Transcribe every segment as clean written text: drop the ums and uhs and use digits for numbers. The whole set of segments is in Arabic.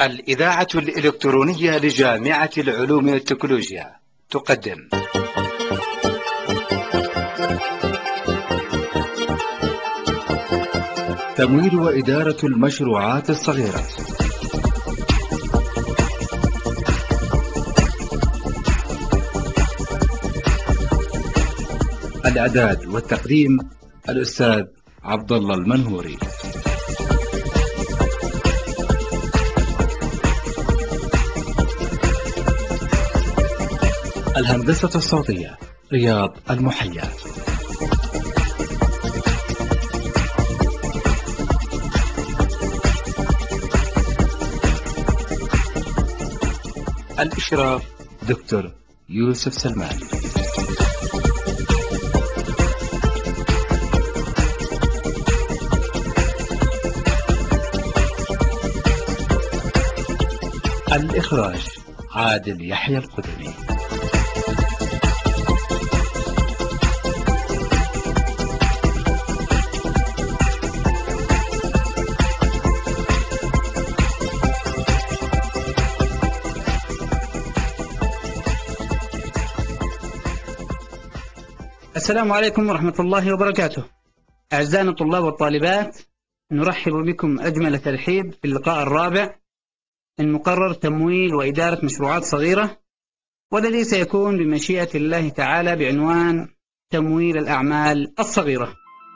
الإذاعة الإلكترونية لجامعة العلوم والتكنولوجيا تقدم تمويل وإدارة المشروعات الصغيرة. الإعداد والتقديم الأستاذ عبد الله المنهوري. الهندسة الصوتية رياض المحيا. الإشراف دكتور يوسف سلمان. الإخراج عادل يحيى القدمي. السلام عليكم ورحمة الله وبركاته. أعزائنا الطلاب والطالبات، نرحب بكم أجمل ترحيب في اللقاء الرابع من مقرر تمويل وإدارة مشروعات صغيرة، والذي سيكون بمشيئة الله تعالى بعنوان تمويل الأعمال الصغيرة.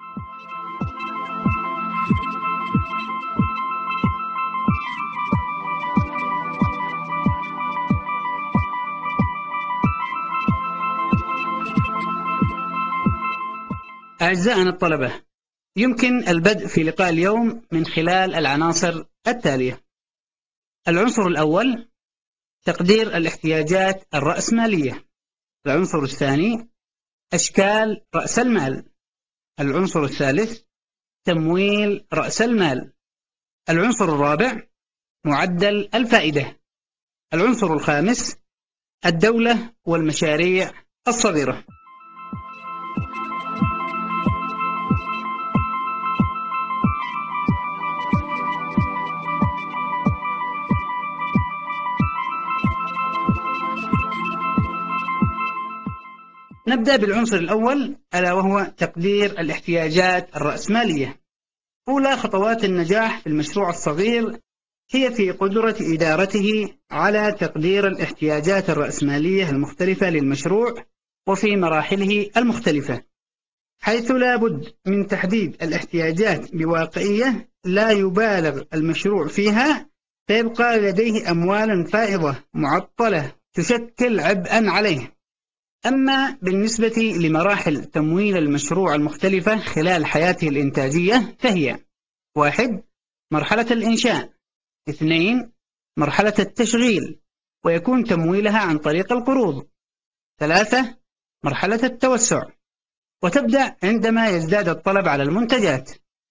أعزائنا الطلبة، يمكن البدء في لقاء اليوم من خلال العناصر التالية. العنصر الأول تقدير الاحتياجات الرأسمالية. العنصر الثاني أشكال رأس المال. العنصر الثالث تمويل رأس المال. العنصر الرابع معدل الفائدة. العنصر الخامس الدولة والمشاريع الصغيرة. نبدأ بالعنصر الأول، ألا وهو تقدير الاحتياجات الرأسمالية. أولى خطوات النجاح في المشروع الصغير هي في قدرة إدارته على تقدير الاحتياجات الرأسمالية المختلفة للمشروع وفي مراحله المختلفة، حيث لا بد من تحديد الاحتياجات بواقعية لا يبالغ المشروع فيها، فيبقى لديه أموال فائضة معطلة تشكل عبئا عليه. أما بالنسبة لمراحل تمويل المشروع المختلفة خلال حياته الإنتاجية فهي: 1. مرحلة الإنشاء. 2. مرحلة التشغيل، ويكون تمويلها عن طريق القروض. 3. مرحلة التوسع، وتبدأ عندما يزداد الطلب على المنتجات.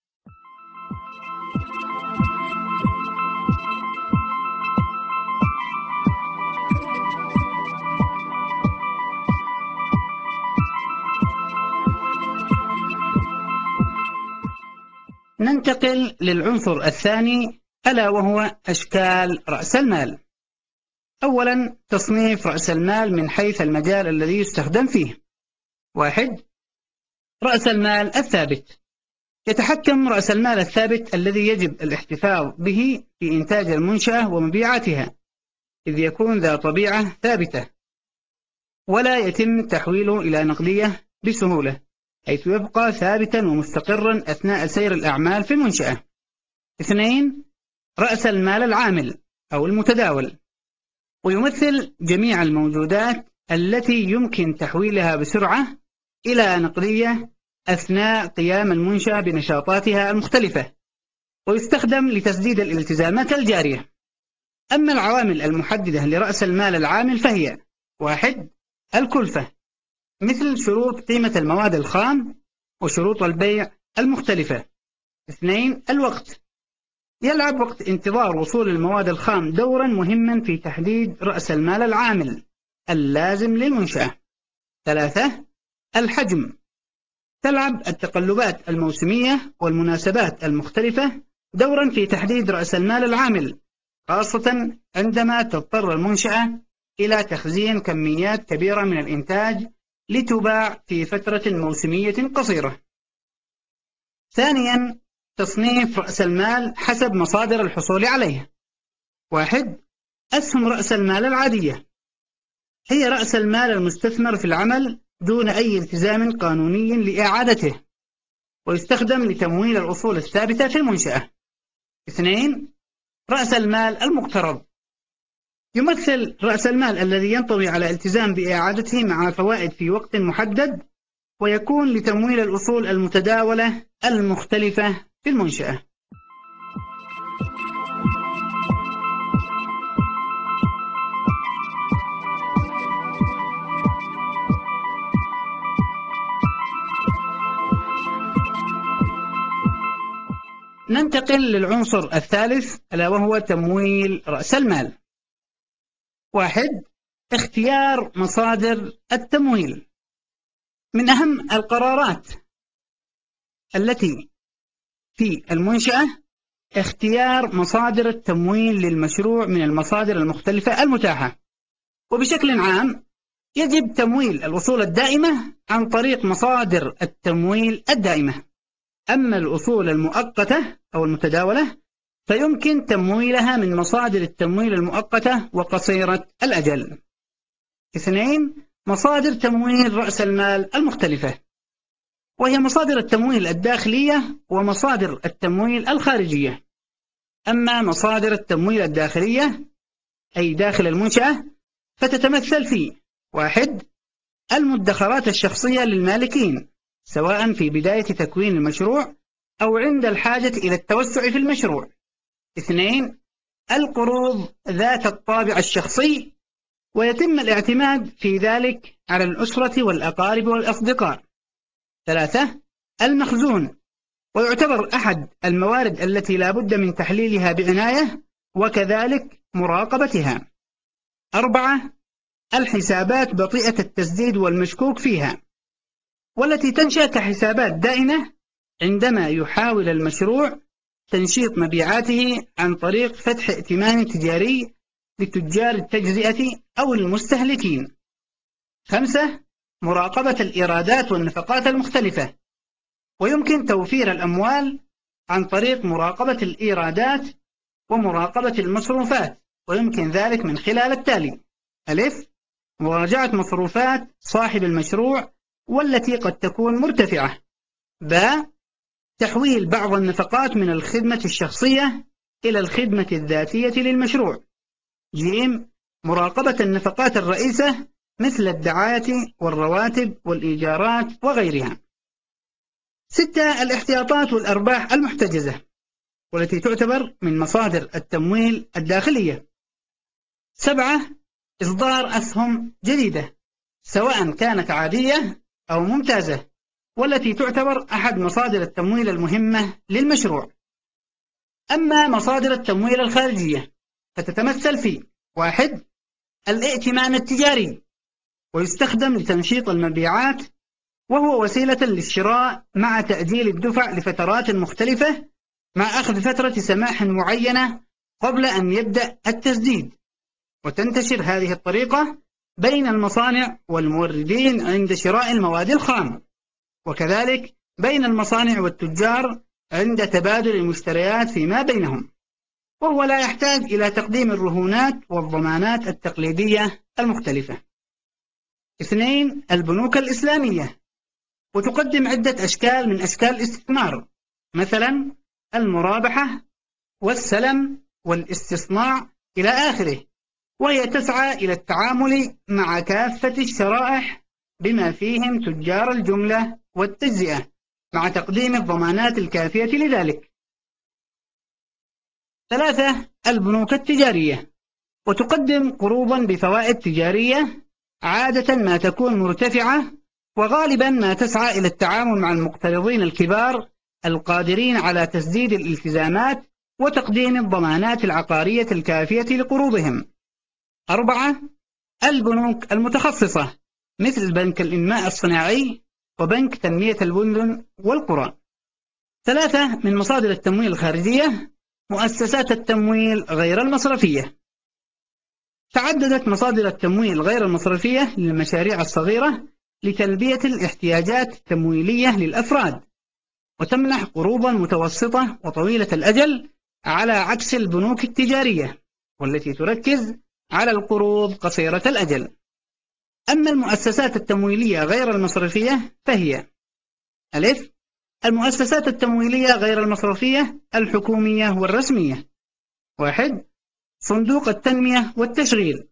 ننتقل للعنصر الثاني، ألا وهو أشكال رأس المال. أولا، تصنيف رأس المال من حيث المجال الذي يستخدم فيه. 1. رأس المال الثابت. يتحكم رأس المال الثابت الذي يجب الاحتفاظ به في إنتاج المنشأة ومبيعاتها، إذ يكون ذا طبيعة ثابتة ولا يتم تحويله إلى نقدية بسهولة، حيث يبقى ثابتا ومستقرا أثناء سير الأعمال في المنشأة. 2. رأس المال العامل أو المتداول، ويمثل جميع الموجودات التي يمكن تحويلها بسرعة إلى نقدية أثناء قيام المنشأة بنشاطاتها المختلفة، ويستخدم لتسديد الالتزامات الجارية. أما العوامل المحددة لرأس المال العامل فهي: 1. الكلفة، مثل شروط قيمة المواد الخام وشروط البيع المختلفة. 2. الوقت، يلعب وقت انتظار وصول المواد الخام دورا مهما في تحديد رأس المال العامل اللازم للمنشأة. 3. الحجم، تلعب التقلبات الموسمية والمناسبات المختلفة دورا في تحديد رأس المال العامل خاصة عندما تضطر المنشأة إلى تخزين كميات كبيرة من الإنتاج لتباع في فترة موسمية قصيرة. ثانيا، تصنيف رأس المال حسب مصادر الحصول عليه. 1. أسهم رأس المال العادية، هي رأس المال المستثمر في العمل دون أي التزام قانوني لإعادته، ويستخدم لتمويل الأصول الثابتة في المنشأة. 2. رأس المال المقترض، يمثل رأس المال الذي ينطوي على التزام بإعادته مع فوائد في وقت محدد، ويكون لتمويل الأصول المتداولة المختلفة في المنشأة. ننتقل للعنصر الثالث ألا وهو تمويل رأس المال. 1. اختيار مصادر التمويل. من أهم القرارات التي في المنشأة اختيار مصادر التمويل للمشروع من المصادر المختلفة المتاحة، وبشكل عام يجب تمويل الأصول الدائمة عن طريق مصادر التمويل الدائمة. أما الأصول المؤقتة أو المتداولة فيمكن تمويلها من مصادر التمويل المؤقتة وقصيرة الأجل. 2. مصادر تمويل رأس المال المختلفة، وهي مصادر التمويل الداخلية ومصادر التمويل الخارجية. أما مصادر التمويل الداخلية أي داخل المنشأة فتتمثل في: 1. المدخرات الشخصية للمالكين سواء في بداية تكوين المشروع أو عند الحاجة إلى التوسع في المشروع. 2. القروض ذات الطابع الشخصي، ويتم الاعتماد في ذلك على الأسرة والأقارب والأصدقاء. 3. المخزون، ويعتبر أحد الموارد التي لا بد من تحليلها بعناية وكذلك مراقبتها. 4. الحسابات بطيئة التسديد والمشكوك فيها، والتي تنشأ كحسابات دائمة عندما يحاول المشروع تنشيط مبيعاته عن طريق فتح ائتمان تجاري لتجار التجزئة أو المستهلكين. 5. مراقبة الإيرادات والنفقات المختلفة، ويمكن توفير الأموال عن طريق مراقبة الإيرادات ومراقبة المصروفات، ويمكن ذلك من خلال التالي: ألف، مراجعة مصروفات صاحب المشروع والتي قد تكون مرتفعة. ب، تحويل بعض النفقات من الخدمة الشخصية إلى الخدمة الذاتية للمشروع. ج، مراقبة النفقات الرئيسة مثل الدعاية والرواتب والإيجارات وغيرها. 6. الاحتياطات والأرباح المحتجزة، والتي تعتبر من مصادر التمويل الداخلية. 7. إصدار أسهم جديدة سواء كانت عادية أو ممتازة، والتي تعتبر أحد مصادر التمويل المهمة للمشروع. أما مصادر التمويل الخارجية فتتمثل في: 1. الائتمان التجاري، ويستخدم لتنشيط المبيعات، وهو وسيلة للشراء مع تأجيل الدفع لفترات مختلفة مع أخذ فترة سماح معينة قبل أن يبدأ التسديد، وتنتشر هذه الطريقة بين المصانع والموردين عند شراء المواد الخام، وكذلك بين المصانع والتجار عند تبادل المشتريات فيما بينهم، وهو لا يحتاج إلى تقديم الرهونات والضمانات التقليدية المختلفة. 2. البنوك الإسلامية، وتقدم عدة أشكال من أشكال الاستثمار، مثلا المرابحة والسلم والاستصناع إلى آخره، وهي تسعى إلى التعامل مع كافة الشرائح بما فيهم تجار الجملة والتجزئة مع تقديم الضمانات الكافية لذلك. 3. البنوك التجارية، وتقدم قروضا بفوائد تجارية عادة ما تكون مرتفعة، وغالبا ما تسعى إلى التعامل مع المقترضين الكبار القادرين على تسديد الالتزامات وتقديم الضمانات العقارية الكافية لقروضهم. 4. البنوك المتخصصة مثل بنك الإنماء الصناعي وبنك تنمية المدن والقرى. 3. من مصادر التمويل الخارجية مؤسسات التمويل غير المصرفية. تعددت مصادر التمويل غير المصرفية للمشاريع الصغيرة لتلبية الاحتياجات التمويلية للأفراد، وتمنح قروضا متوسطة وطويلة الأجل على عكس البنوك التجارية والتي تركز على القروض قصيرة الأجل. أما المؤسسات التمويلية غير المصرفية فهي: ألف، المؤسسات التمويلية غير المصرفية الحكومية والرسمية. 1. صندوق التنمية والتشغيل،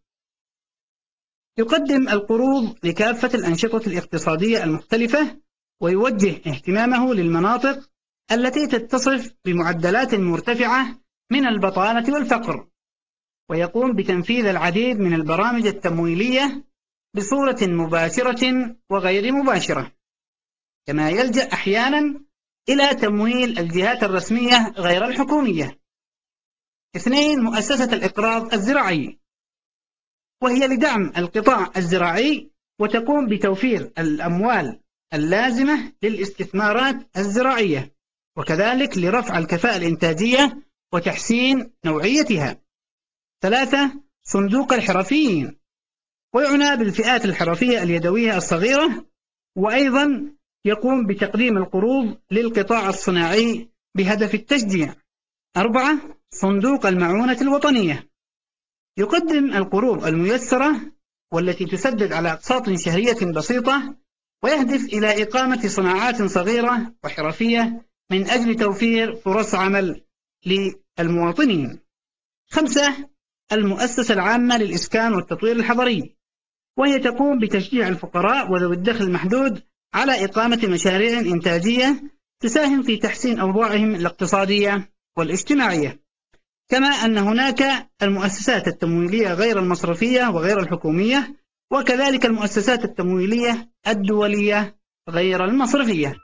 يقدم القروض لكافة الأنشطة الاقتصادية المختلفة، ويوجه اهتمامه للمناطق التي تتصف بمعدلات مرتفعة من البطالة والفقر، ويقوم بتنفيذ العديد من البرامج التمويلية بصورة مباشرة وغير مباشرة، كما يلجأ أحيانا إلى تمويل الجهات الرسمية غير الحكومية. 2. مؤسسة الإقراض الزراعي، وهي لدعم القطاع الزراعي، وتقوم بتوفير الأموال اللازمة للاستثمارات الزراعية، وكذلك لرفع الكفاءة الإنتاجية وتحسين نوعيتها. 3. صندوق الحرفيين، ويعنى بالفئات الحرفية اليدوية الصغيرة، وأيضا يقوم بتقديم القروض للقطاع الصناعي بهدف التشجيع. 4. صندوق المعونة الوطنية، يقدم القروض الميسرة والتي تسدد على أقساط شهرية بسيطة، ويهدف إلى إقامة صناعات صغيرة وحرفية من أجل توفير فرص عمل للمواطنين. 5. المؤسسة العامة للإسكان والتطوير الحضري، وهي تقوم بتشجيع الفقراء وذوي الدخل المحدود على إقامة مشاريع إنتاجية تساهم في تحسين أوضاعهم الاقتصادية والاجتماعية. كما أن هناك المؤسسات التمويلية غير المصرفية وغير الحكومية، وكذلك المؤسسات التمويلية الدولية غير المصرفية.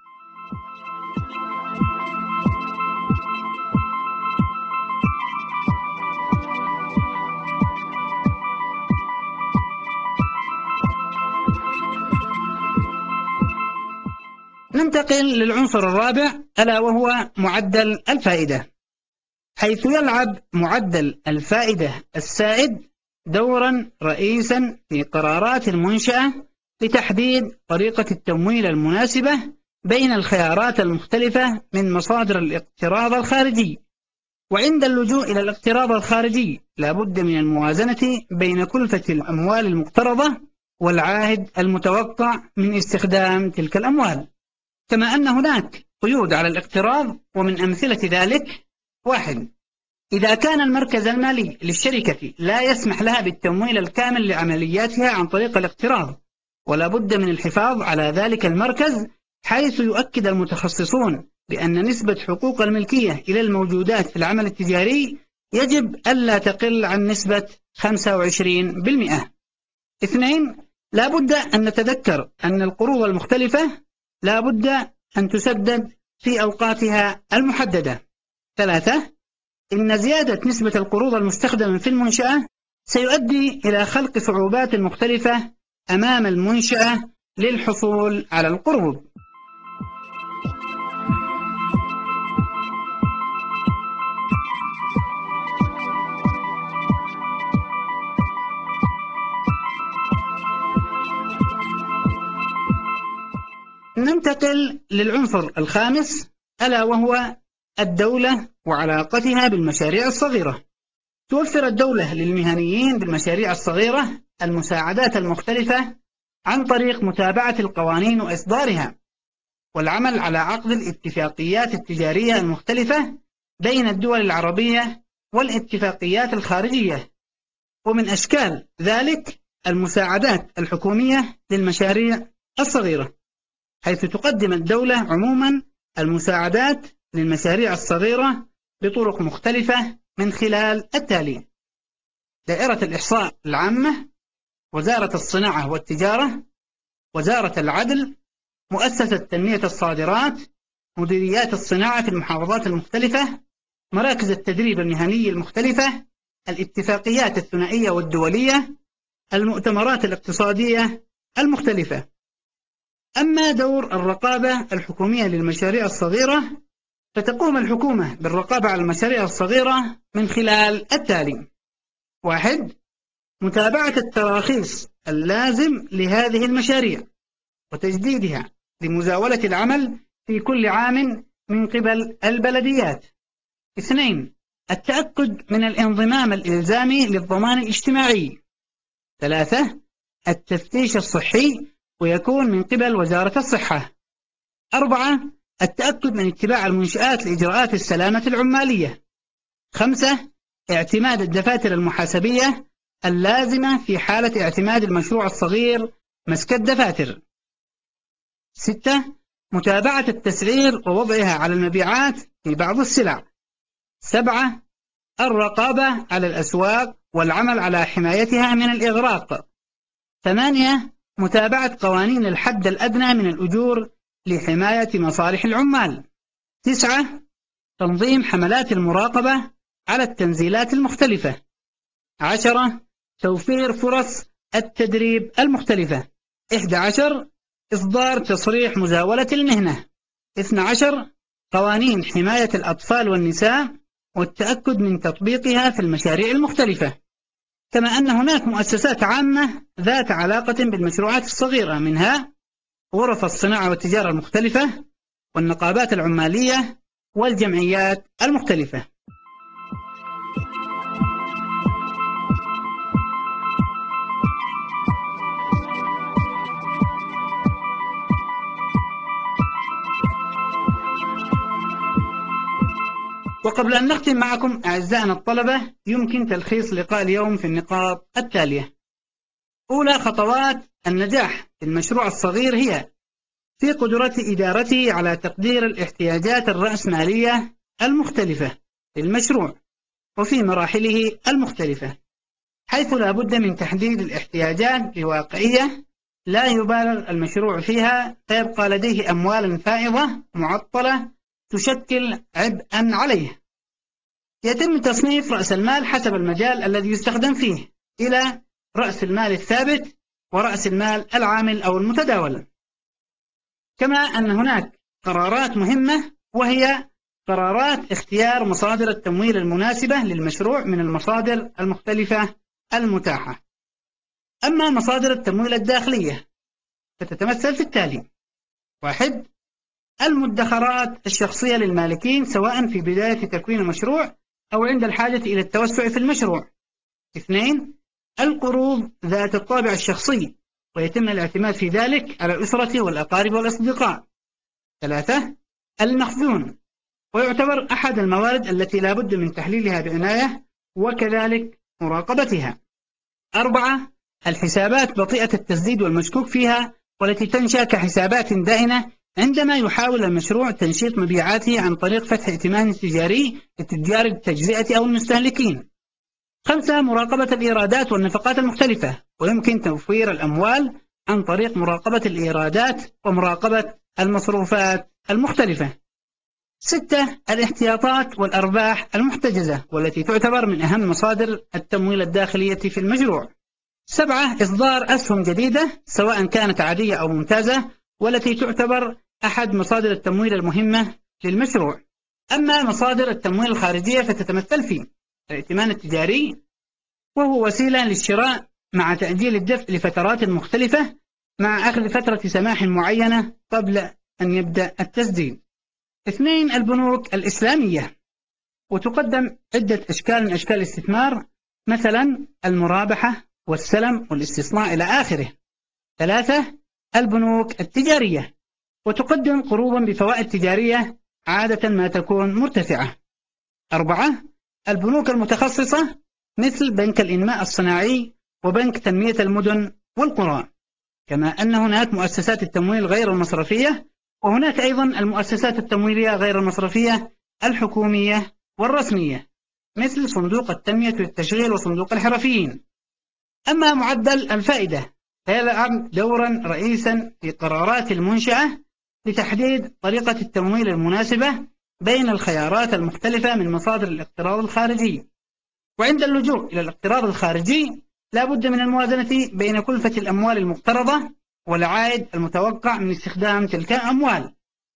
ننتقل للعنصر الرابع، ألا وهو معدل الفائدة، حيث يلعب معدل الفائدة السائد دورا رئيسا في قرارات المنشأة لتحديد طريقة التمويل المناسبة بين الخيارات المختلفة من مصادر الاقتراض الخارجي. وعند اللجوء إلى الاقتراض الخارجي لا بد من الموازنة بين كلفة الأموال المقترضة والعائد المتوقع من استخدام تلك الأموال، كما أن هناك قيود على الاقتراض، ومن أمثلة ذلك: 1. إذا كان المركز المالي للشركة لا يسمح لها بالتمويل الكامل لعملياتها عن طريق الاقتراض، ولا بد من الحفاظ على ذلك المركز، حيث يؤكد المتخصصون بأن نسبة حقوق الملكية إلى الموجودات في العمل التجاري يجب ألا تقل عن نسبة 25%. 2. لا بد أن نتذكر أن القروض المختلفة لا بد أن تسدد في أوقاتها المحددة. 3. إن زيادة نسبة القروض المستخدمة في المنشأة سيؤدي إلى خلق صعوبات مختلفة أمام المنشأة للحصول على القروض. ننتقل للعنصر الخامس، ألا وهو الدولة وعلاقتها بالمشاريع الصغيرة. توفر الدولة للمهنيين بالمشاريع الصغيرة المساعدات المختلفة عن طريق متابعة القوانين وإصدارها، والعمل على عقد الاتفاقيات التجارية المختلفة بين الدول العربية والاتفاقيات الخارجية. ومن أشكال ذلك المساعدات الحكومية للمشاريع الصغيرة، حيث تقدم الدولة عموما المساعدات للمشاريع الصغيرة بطرق مختلفة من خلال التالي: دائرة الإحصاء العامة، وزارة الصناعة والتجارة، وزارة العدل، مؤسسة تنمية الصادرات، مديريات الصناعة في المحافظات المختلفة، مراكز التدريب المهني المختلفة، الاتفاقيات الثنائية والدولية، المؤتمرات الاقتصادية المختلفة. أما دور الرقابة الحكومية للمشاريع الصغيرة فتقوم الحكومة بالرقابة على المشاريع الصغيرة من خلال التالي: 1. متابعة التراخيص اللازم لهذه المشاريع وتجديدها لمزاولة العمل في كل عام من قبل البلديات. 2. التأكد من الانضمام الإلزامي للضمان الاجتماعي. 3. التفتيش الصحي ويكون من قبل وزارة الصحة. 4. التأكد من اتباع المنشآت لإجراءات السلامة العمالية. 5. اعتماد الدفاتر المحاسبية اللازمة في حالة اعتماد المشروع الصغير مسك الدفاتر. 6. متابعة التسعير ووضعها على المبيعات في بعض السلع. 7. الرقابة على الأسواق والعمل على حمايتها من الإغراق. 8. متابعة قوانين الحد الأدنى من الأجور لحماية مصالح العمال. 9. تنظيم حملات المراقبة على التنزيلات المختلفة. 10. توفير فرص التدريب المختلفة. 11. إصدار تصريح مزاولة المهنة. 12. قوانين حماية الأطفال والنساء والتأكد من تطبيقها في المشاريع المختلفة. كما أن هناك مؤسسات عامة ذات علاقة بالمشروعات الصغيرة، منها غرف الصناعة والتجارة المختلفة والنقابات العمالية والجمعيات المختلفة. وقبل أن نختم معكم أعزائنا الطلبة، يمكن تلخيص لقاء اليوم في النقاط التالية. أولى خطوات النجاح في المشروع الصغير هي في قدرة إدارته على تقدير الاحتياجات الرأسمالية المختلفة للمشروع وفي مراحله المختلفة، حيث لا بد من تحديد الاحتياجات بواقعية لا يبالغ المشروع فيها فيبقى لديه أموال فائضة معطلة تشكل عبئا عليه. يتم تصنيف رأس المال حسب المجال الذي يستخدم فيه إلى رأس المال الثابت ورأس المال العامل أو المتداول. كما أن هناك قرارات مهمة، وهي قرارات اختيار مصادر التمويل المناسبة للمشروع من المصادر المختلفة المتاحة. أما مصادر التمويل الداخلية فتتمثل في التالي: 1. المدخرات الشخصية للمالكين سواء في بداية تكوين المشروع أو عند الحاجة إلى التوسع في المشروع. 2. القروض ذات الطابع الشخصي ويتم الاعتماد في ذلك على الأسرة والأقارب والأصدقاء. 3. المخزون، ويعتبر أحد الموارد التي لا بد من تحليلها بعناية وكذلك مراقبتها. 4. الحسابات بطيئة التسديد والمشكوك فيها والتي تنشأ كحسابات دائنة عندما يحاول المشروع تنشيط مبيعاته عن طريق فتح ائتمان تجاري لتجار التجزئة أو المستهلكين. 5. مراقبة الإيرادات والنفقات المختلفة، ويمكن توفير الأموال عن طريق مراقبة الإيرادات ومراقبة المصروفات المختلفة. 6. الاحتياطات والأرباح المحتجزة والتي تعتبر من أهم مصادر التمويل الداخلية في المشروع. 7. إصدار أسهم جديدة سواء كانت عادية أو ممتازة والتي تعتبر أحد مصادر التمويل المهمة للمشروع. أما مصادر التمويل الخارجية فتتمثل في الائتمان التجاري، وهو وسيلة للشراء مع تأجيل الدفع لفترات مختلفة مع أخذ فترة سماح معينة قبل أن يبدأ التسديد. 2. البنوك الإسلامية، وتقدم عدة أشكال من أشكال الاستثمار، مثلا المرابحة والسلم والاستصناع إلى آخره. 3. البنوك التجارية، وتقدم قروضا بفوائد تجارية عادة ما تكون مرتفعة. 4. البنوك المتخصصة مثل بنك الإنماء الصناعي وبنك تنمية المدن والقرى. كما أن هناك مؤسسات التمويل غير المصرفية، وهناك أيضا المؤسسات التمويلية غير المصرفية الحكومية والرسمية مثل صندوق التنمية والتشغيل وصندوق الحرفيين. أما معدل الفائدة فيلعب دورا رئيسا في قرارات المنشأة لتحديد طريقة التمويل المناسبة بين الخيارات المختلفة من مصادر الاقتراض الخارجي. وعند اللجوء إلى الاقتراض الخارجي لا بد من الموازنة بين كلفة الأموال المقترضة والعائد المتوقع من استخدام تلك الأموال.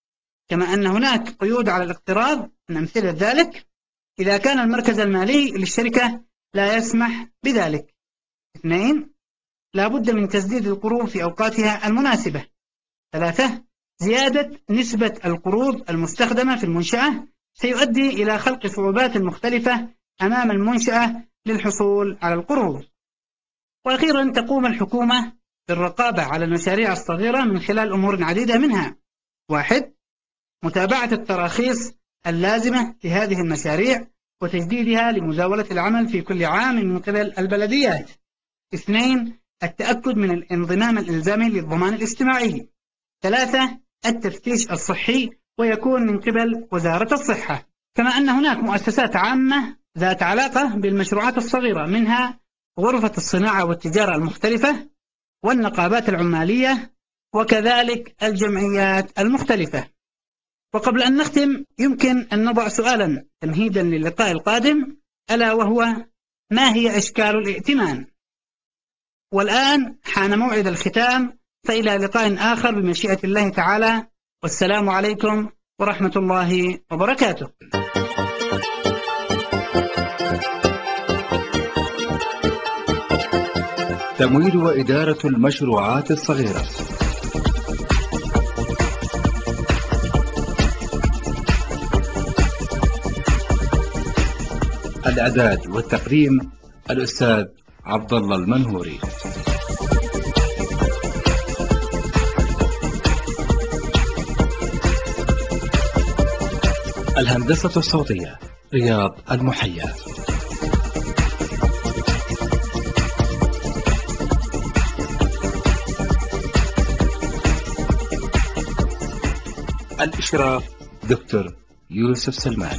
كما أن هناك قيود على الاقتراض. من أمثلة ذلك إذا كان المركز المالي للشركة لا يسمح بذلك. 2. لا بد من تسديد القروض في أوقاتها المناسبة. 3. زيادة نسبة القروض المستخدمة في المنشأة سيؤدي إلى خلق صعوبات مختلفة أمام المنشأة للحصول على القروض. وأخيرا تقوم الحكومة بالرقابة على المشاريع الصغيرة من خلال أمور عديدة، منها: 1. متابعة التراخيص اللازمة لهذه المشاريع وتجديدها لمزاولة العمل في كل عام من قبل البلديات. 2. التأكد من الانضمام الإلزامي للضمان الاجتماعي. 3. التفتيش الصحي ويكون من قبل وزارة الصحة. كما أن هناك مؤسسات عامة ذات علاقة بالمشروعات الصغيرة، منها غرفة الصناعة والتجارة المختلفة والنقابات العمالية وكذلك الجمعيات المختلفة. وقبل أن نختم يمكن أن نضع سؤالا تمهيدا للقاء القادم، ألا وهو: ما هي أشكال الائتمان؟ والآن حان موعد الختام، فإلى لقاء آخر بمشيئة الله تعالى، والسلام عليكم ورحمة الله وبركاته. تمويل وإدارة المشروعات الصغيرة. الإعداد والتقديم الأستاذ عبد الله المنهوري. الهندسة الصوتية رياض المحيا. الإشراف دكتور يوسف سلمان.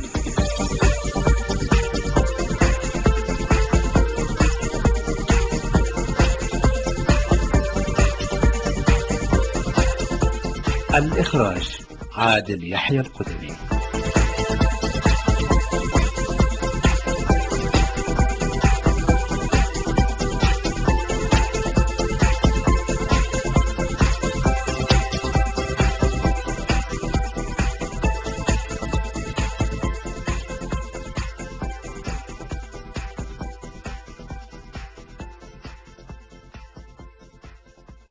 الإخراج عادل يحيى القدمي.